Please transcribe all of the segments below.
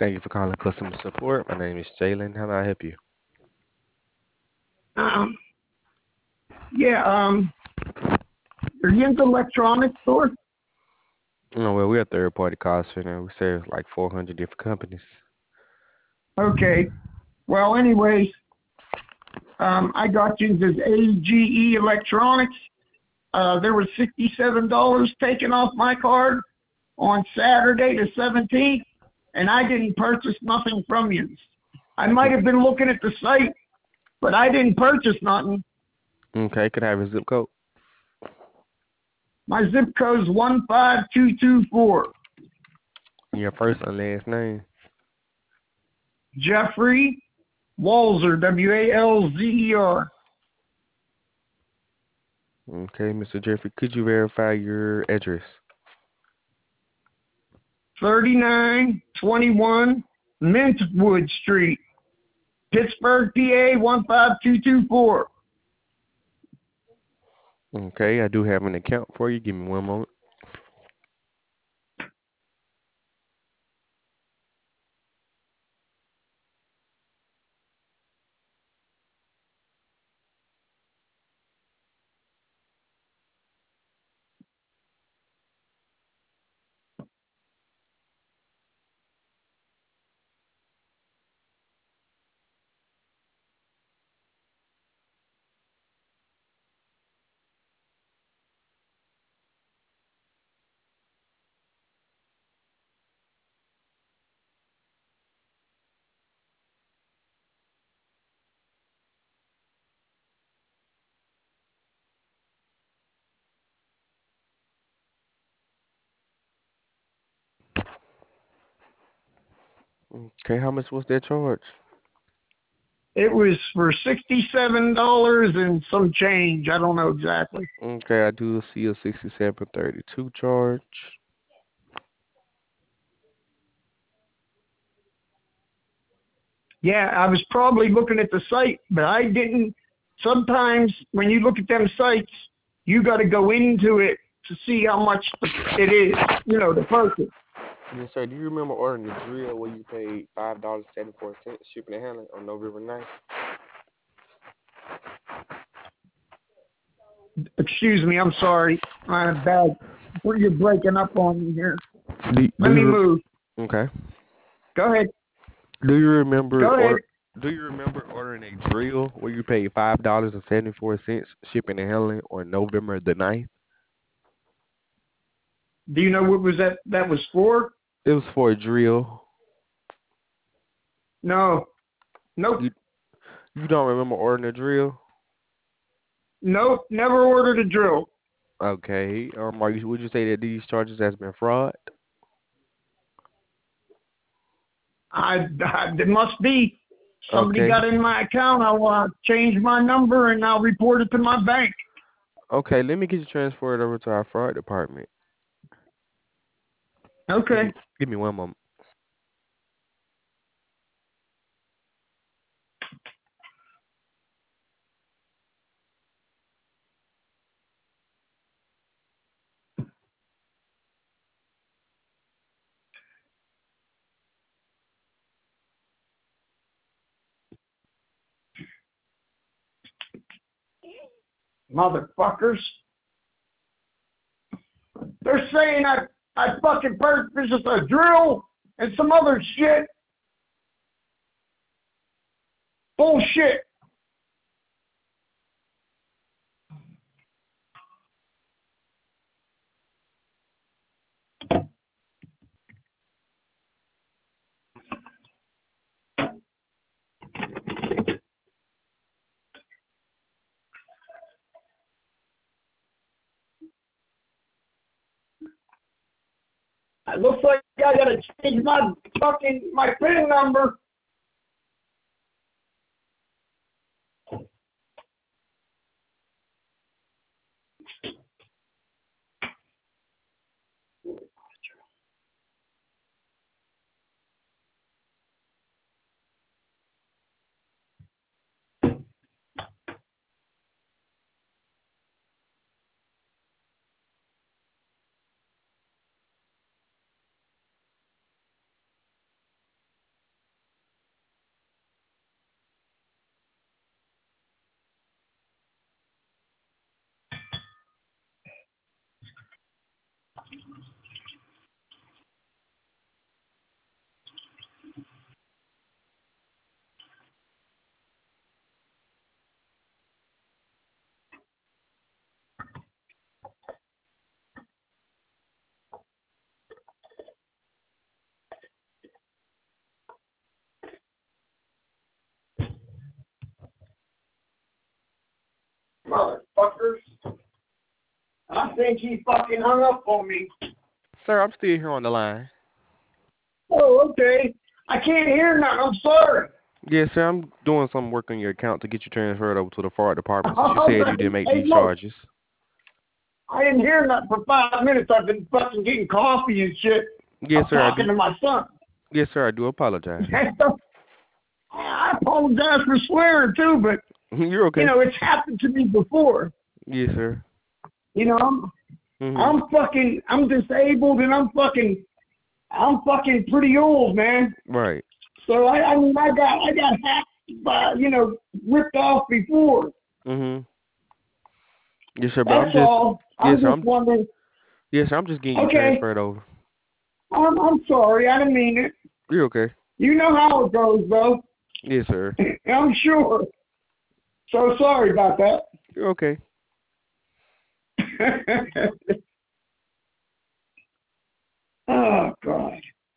Thank you for calling customer support. My name is Jalen. How may I help you? Um, yeah, are you into electronics store? Oh, well, we're a third party call center. We serve like 400 different companies. Okay. Well, anyways, I got you this AGE Electronics. There was $67 taken off my card on Saturday the 17th, and I didn't purchase nothing from you. I might have been looking at the site, but I didn't purchase nothing. Okay, could I have a zip code? My zip code is 15224. Your first and last name. Jeffrey Walzer, Walzer. Okay, Mr. Jeffrey, could you verify your address? 3921 Mintwood Street, Pittsburgh, PA 15224. Okay, I do have an account for you. Give me one moment. Okay, how much was that charge? It was for $67 and some change. I don't know exactly. Okay, I do see a 6732 charge. Yeah, I was probably looking at the site, but I didn't. Sometimes when you look at them sites, you got to go into it to see how much it is, the purchase. Yes, sir. Do you remember ordering the drill where you paid $5.74 shipping and handling on November 9th? Excuse me, I'm sorry. I'm bad. You're breaking up on me here. Do, Let do me you move. okay? Go ahead. Do you remember Go ahead. or do you remember ordering a drill where you paid $5.74 shipping and handling on November the 9th? Do you know what was that was for? It was for a drill. No. Nope. You you don't remember ordering a drill? Nope. Never ordered a drill. Okay. Would you say that these charges has been fraud? It must be somebody Okay. got in my account. I'll change my number and I'll report it to my bank. Okay, let me get you transferred over to our fraud department. Give Okay. me give me one moment. Motherfuckers. They're saying I fucking purchased a drill and some other shit. Bullshit. It looks like I gotta change my PIN number. Motherfuckers. I think he fucking hung up on me. Sir, I'm still here on the line. Oh, okay. I can't hear nothing. I'm sorry. Yes, sir. I'm doing some work on your account to get you transferred over to the fire department since you All said you right. didn't make Hey, these look, charges. I didn't hear nothing for 5 minutes. I've been fucking getting coffee and shit. Yes, I'm sir. I talking do. to my son. Yes, sir. I do apologize. I apologize for swearing too, but You're okay. it's happened to me before. Yes, sir. I'm disabled and I'm fucking pretty old, man. Right. So I mean I got hacked by ripped off before. Yes, sir. But That's all. Yes, I'm sir. just wondering. Yes, sir. I'm just getting you Okay, transferred over. I'm sorry. I didn't mean it. You're okay. You know how it goes, though. Yes, sir. I'm sure. So sorry about that. You're okay. Oh, God.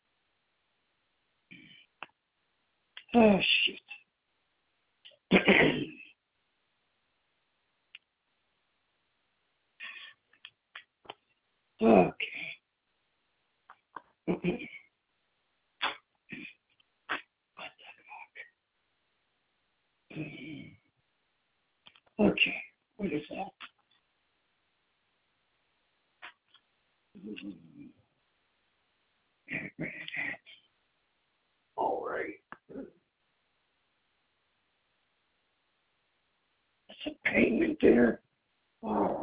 Oh, shit. Okay. Okay. What is that? All right. That's a payment there. All